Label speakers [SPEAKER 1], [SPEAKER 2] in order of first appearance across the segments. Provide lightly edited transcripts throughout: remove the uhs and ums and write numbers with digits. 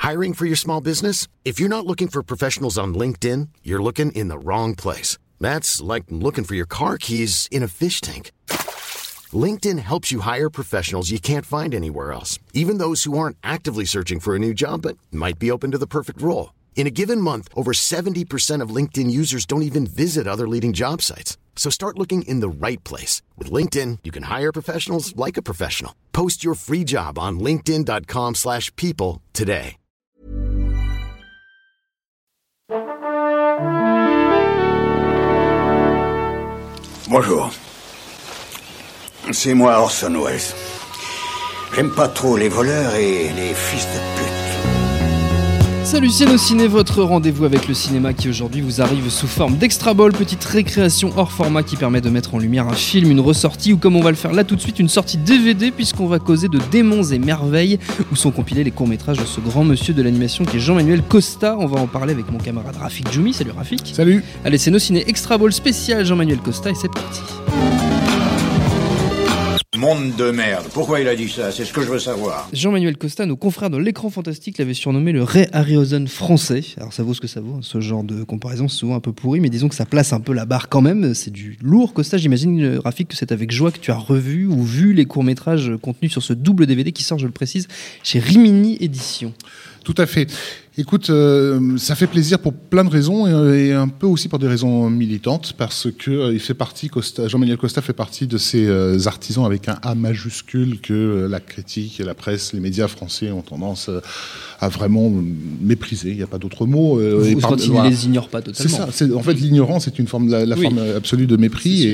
[SPEAKER 1] Hiring for your small business? If you're not looking for professionals on LinkedIn, you're looking in the wrong place. That's like looking for your car keys in a fish tank. LinkedIn helps you hire professionals you can't find anywhere else, even those who aren't actively searching for a new job but might be open to the perfect role. In a given month, over 70% of LinkedIn users don't even visit other leading job sites. So start looking in the right place. With LinkedIn, you can hire professionals like a professional. Post your free job on linkedin.com/people today.
[SPEAKER 2] Bonjour. C'est moi Orson Welles. J'aime pas trop les voleurs et les fils de pute.
[SPEAKER 3] Salut Ciné, votre rendez-vous avec le cinéma qui aujourd'hui vous arrive sous forme d'Extra Ball, petite récréation hors format qui permet de mettre en lumière un film, une ressortie ou comme on va le faire là tout de suite, une sortie DVD puisqu'on va causer de Démons et Merveilles où sont compilés les courts-métrages de ce grand monsieur de l'animation qui est Jean-Manuel Costa. On va en parler avec mon camarade Rafik Djoumi. Salut Rafik.
[SPEAKER 4] Salut.
[SPEAKER 3] Allez, c'est nos ciné Extra Ball spécial Jean-Manuel Costa et c'est parti.
[SPEAKER 2] Monde de merde. Pourquoi il a dit ça? C'est ce que je veux savoir.
[SPEAKER 3] Jean-Manuel Costa, nos confrères de l'écran fantastique l'avaient surnommé le Ray Harryhausen français. Alors ça vaut ce que ça vaut, ce genre de comparaison c'est souvent un peu pourri, mais disons que ça place un peu la barre quand même. C'est du lourd Costa, j'imagine Rafik que c'est avec joie que tu as revu ou vu les courts-métrages contenus sur ce double DVD qui sort, je le précise, chez Rimini Éditions.
[SPEAKER 4] Tout à fait. Écoute, ça fait plaisir pour plein de raisons et un peu aussi pour des raisons militantes parce que il fait partie, Jean-Manuel Costa fait partie de ces artisans avec un A majuscule que la critique, la presse, les médias français ont tendance à vraiment mépriser. Il n'y a pas d'autre mot.
[SPEAKER 3] Quand ils ne les ignorent pas totalement.
[SPEAKER 4] C'est ça. En fait, l'ignorance est une forme, la forme absolue de mépris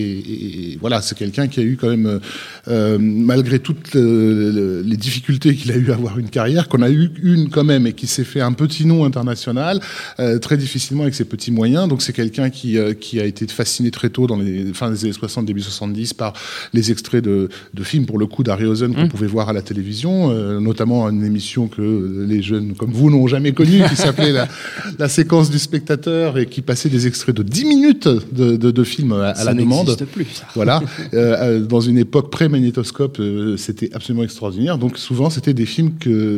[SPEAKER 4] et voilà, c'est quelqu'un qui a eu quand même, malgré toutes les difficultés qu'il a eu à avoir une carrière, qu'on a eu une quand même et qui s'est fait un petit nom international très difficilement avec ses petits moyens. Donc c'est quelqu'un qui a été fasciné très tôt dans les fins des années 60, début 70 par les extraits de films pour le coup d'Harryhausen qu'on pouvait voir à la télévision, notamment une émission que les jeunes comme vous n'ont jamais connue qui s'appelait la séquence du spectateur et qui passait des extraits de 10 minutes de films à la demande.
[SPEAKER 3] Ça n'existe plus, ça.
[SPEAKER 4] Voilà. Dans une époque pré-magnétoscope, c'était absolument extraordinaire. Donc souvent c'était des films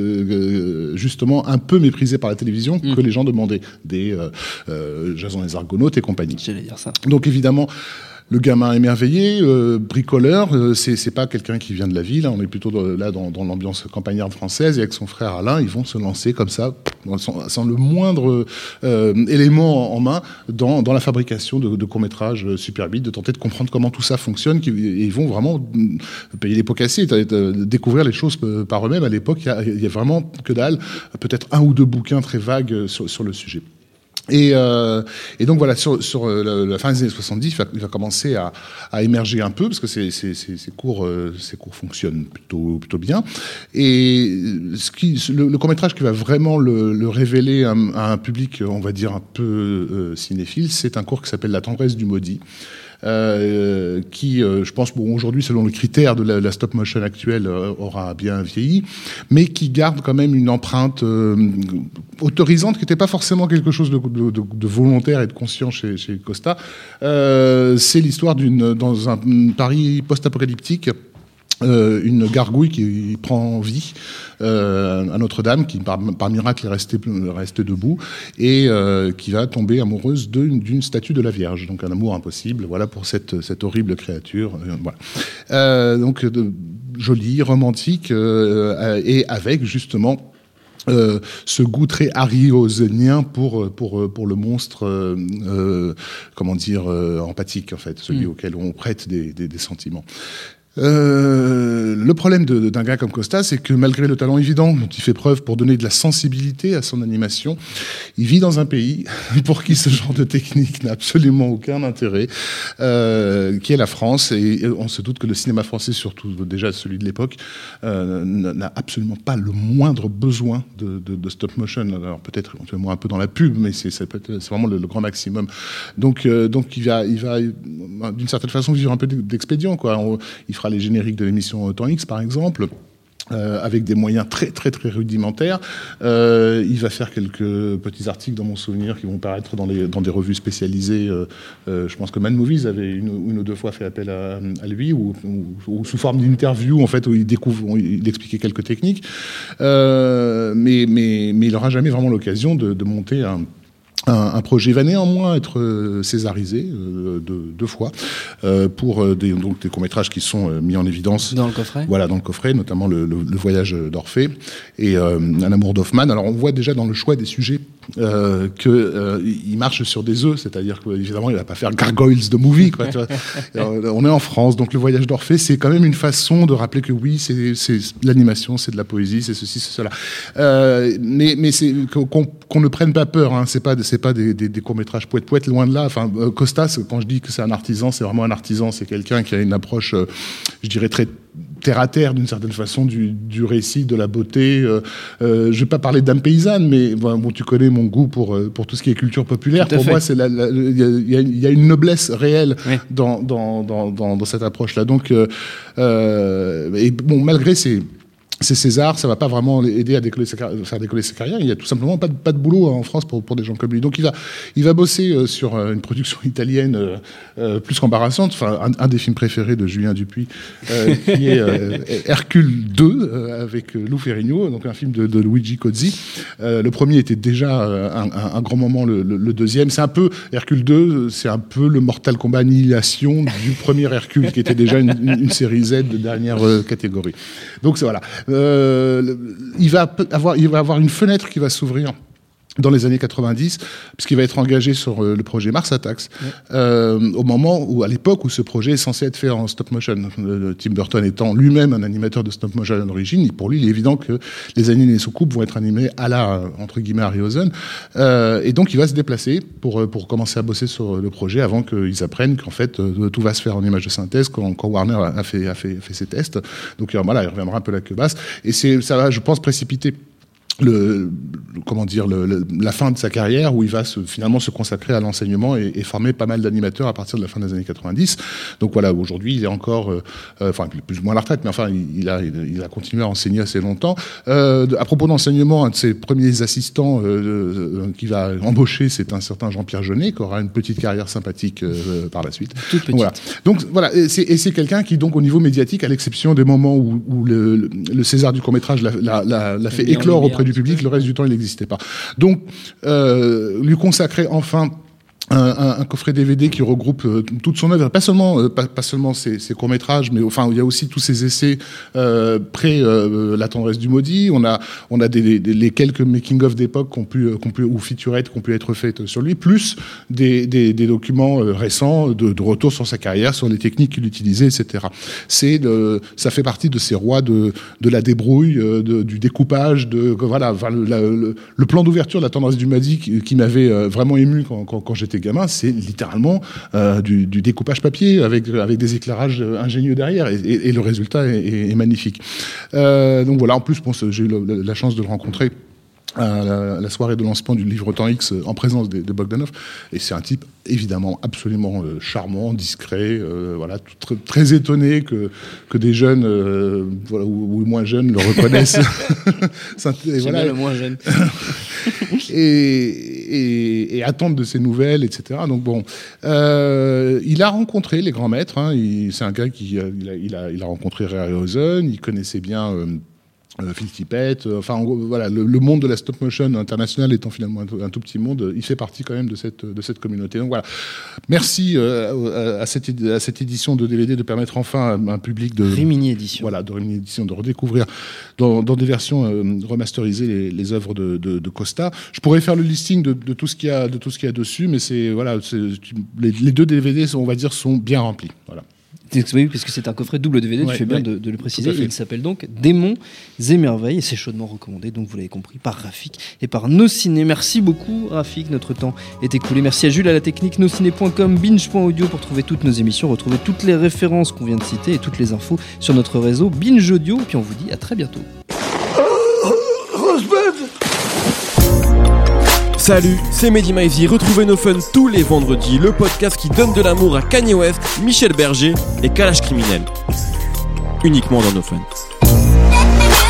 [SPEAKER 4] que justement un peu méprisés par la télévision que les gens demandaient, des Jason les Argonautes et compagnie.
[SPEAKER 3] J'allais dire ça.
[SPEAKER 4] Donc évidemment, le gamin émerveillé, bricoleur, c'est pas quelqu'un qui vient de la ville, hein, on est plutôt dans l'ambiance campagnarde française, et avec son frère Alain, ils vont se lancer comme ça, sans le moindre élément en main, dans la fabrication de courts-métrages Super 8, de tenter de comprendre comment tout ça fonctionne, et ils vont vraiment payer les pots cassés, découvrir les choses par eux-mêmes. À l'époque, il y a vraiment que dalle, peut-être un ou deux bouquins très vagues sur le sujet. Et donc voilà, sur la fin des années 70, il va commencer à émerger un peu parce que ces cours fonctionnent plutôt bien. Et le court-métrage qui va vraiment le révéler à un public, on va dire un peu cinéphile, c'est un cours qui s'appelle La tendresse du maudit. Qui, je pense, aujourd'hui, selon les critères de la stop motion actuelle, aura bien vieilli, mais qui garde quand même une empreinte autorisante, qui n'était pas forcément quelque chose de volontaire et de conscient chez Costa. C'est l'histoire dans un Paris post-apocalyptique, une gargouille qui prend vie à Notre-Dame, qui par miracle est restée debout et qui va tomber amoureuse d'une statue de la Vierge, donc un amour impossible, voilà, pour cette horrible créature, voilà. Donc jolie, romantique et avec justement ce goût très harryhausenien pour le monstre, comment dire, empathique en fait, celui auquel on prête des sentiments. Le problème d'un gars comme Costa, c'est que malgré le talent évident dont il fait preuve pour donner de la sensibilité à son animation, il vit dans un pays pour qui ce genre de technique n'a absolument aucun intérêt, qui est la France. Et on se doute que le cinéma français, surtout déjà celui de l'époque, n'a absolument pas le moindre besoin de stop motion. Alors peut-être éventuellement un peu dans la pub, mais c'est vraiment le grand maximum. Donc il va d'une certaine façon vivre un peu d'expédient, quoi. Il fera les génériques de l'émission Temps X, par exemple. avec des moyens très très très rudimentaires. Il va faire quelques petits articles dans mon souvenir qui vont paraître dans des revues spécialisées. Je pense que Mad Movies avait une ou deux fois fait appel à lui, ou sous forme d'interview en fait, où il expliquait quelques techniques. Mais il n'aura jamais vraiment l'occasion de monter un projet. Va néanmoins être césarisé deux fois pour des courts-métrages qui sont mis en évidence
[SPEAKER 3] dans le coffret.
[SPEAKER 4] Voilà, dans le coffret, notamment le voyage d'Orphée et Un amour d'Hoffmann. Alors on voit déjà dans le choix des sujets qu'il marche sur des œufs, c'est-à-dire qu'évidemment il va pas faire Gargoyles de movie, quoi, tu vois. On est en France, donc le voyage d'Orphée, c'est quand même une façon de rappeler que oui, c'est l'animation, c'est de la poésie, c'est ceci, c'est cela. Mais c'est qu'on ne prenne pas peur, hein. C'est pas des courts-métrages poète-poète, loin de là. Enfin, Costas, quand je dis que c'est un artisan, c'est vraiment un artisan, c'est quelqu'un qui a une approche, je dirais, très terre-à-terre d'une certaine façon du récit, de la beauté. Je vais pas parler d'âme paysanne, mais bon, tu connais mon goût pour tout ce qui est culture populaire. Pour moi, c'est il y a une noblesse réelle dans cette approche-là. Donc, et bon, malgré ces César, ça va pas vraiment l'aider à faire décoller sa carrière. Il y a tout simplement pas de boulot en France pour des gens comme lui. Donc il va bosser sur une production italienne plus qu'embarrassante. Enfin, un des films préférés de Julien Dupuis, qui est Hercule 2 avec Lou Ferrigno, donc un film de Luigi Cozzi. Le premier était déjà un grand moment. Le deuxième, c'est un peu Hercule 2, c'est un peu le Mortal Kombat Annihilation du premier Hercule, qui était déjà une série Z de dernière catégorie. Donc c'est voilà. Il va avoir une fenêtre qui va s'ouvrir dans les années 90, puisqu'il va être engagé sur le projet Mars Attacks, au moment où, à l'époque où ce projet est censé être fait en stop motion. Tim Burton étant lui-même un animateur de stop motion à l'origine, pour lui, il est évident que les animés sous-coupe vont être animés à la, entre guillemets, Harryhausen. Et donc, il va se déplacer pour commencer à bosser sur le projet avant qu'ils apprennent qu'en fait, tout va se faire en image de synthèse quand Warner a fait ses tests. Donc, voilà, il reviendra un peu la queue basse. Et ça va, je pense, précipiter la fin de sa carrière, où il va finalement se consacrer à l'enseignement et former pas mal d'animateurs à partir de la fin des années 90. Donc voilà, aujourd'hui il est encore, plus ou moins à la retraite, mais enfin il a continué à enseigner assez longtemps. À propos d'enseignement, un de ses premiers assistants qui va embaucher, c'est un certain Jean-Pierre Jeunet, qui aura une petite carrière sympathique par la suite.
[SPEAKER 3] Toute petite.
[SPEAKER 4] Donc voilà, c'est quelqu'un qui, donc, au niveau médiatique, à l'exception des moments où le César du court-métrage l'a fait éclore auprès du public, le reste du temps il n'existait pas. Donc lui consacrer enfin un coffret DVD qui regroupe toute son œuvre, pas seulement ses courts-métrages, mais enfin il y a aussi tous ses essais pré La tendresse du maudit. On a les quelques making-of d'époque ou featurettes qui ont pu être faites sur lui, plus des documents récents de retour sur sa carrière, sur les techniques qu'il utilisait, etc. Ça fait partie de ces rois de la débrouille, du découpage, voilà, le plan d'ouverture de La tendresse du maudit qui m'avait vraiment ému quand j'étais gamin, c'est littéralement du découpage papier avec des éclairages ingénieux derrière, et le résultat est magnifique. Donc voilà, en plus, j'ai eu la chance de le rencontrer à la soirée de lancement du livre Temps X en présence de Bogdanov, et c'est un type évidemment absolument charmant, discret, voilà, très étonné que des jeunes ou moins jeunes le reconnaissent.
[SPEAKER 3] C'est voilà. Bien le moins jeune.
[SPEAKER 4] et attendent de ses nouvelles, etc. Donc bon, il a rencontré les grands maîtres, hein. C'est un gars qui il a rencontré Ray Harryhausen, il connaissait bien Phil Tippett, enfin voilà, le monde de la stop motion international étant finalement un tout petit monde, il fait partie quand même de cette communauté. Donc voilà, merci à cette édition de DVD de permettre enfin à un public de
[SPEAKER 3] Rimini Édition,
[SPEAKER 4] voilà, de Rimini Édition, de redécouvrir dans des versions remasterisées les œuvres de Costa. Je pourrais faire le listing de tout ce qu'il y a dessus, mais les deux DVD on va dire sont bien remplis. Voilà.
[SPEAKER 3] Oui, parce que c'est un coffret double DVD, tu fais bien de le préciser. Il s'appelle donc Démons et Merveilles, et c'est chaudement recommandé, donc vous l'avez compris, par Rafik et par Nos Ciné. Merci beaucoup Rafik, notre temps est écoulé. Merci à Jules à la technique, nosciné.com, binge.audio pour trouver toutes nos émissions, retrouver toutes les références qu'on vient de citer et toutes les infos sur notre réseau Binge Audio. Et puis on vous dit à très bientôt.
[SPEAKER 5] Salut, c'est Mehdi Maizy, retrouvez nos fun tous les vendredis, le podcast qui donne de l'amour à Kanye West, Michel Berger et Kalash Criminel. Uniquement dans nos fun.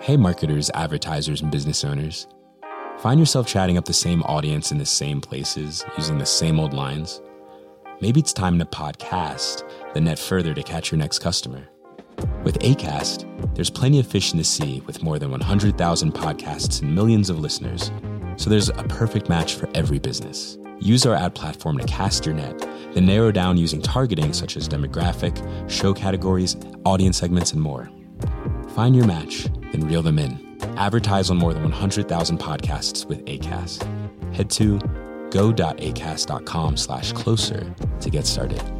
[SPEAKER 6] Hey marketers, advertisers, and business owners. Find yourself chatting up the same audience in the same places, using the same old lines? Maybe it's time to podcast, then net further to catch your next customer. With Acast, there's plenty of fish in the sea with more than 100,000 podcasts and millions of listeners. So there's a perfect match for every business. Use our ad platform to cast your net, then narrow down using targeting such as demographic, show categories, audience segments, and more. Find your match, then reel them in. Advertise on more than 100,000 podcasts with Acast. Head to go.acast.com/closer to get started.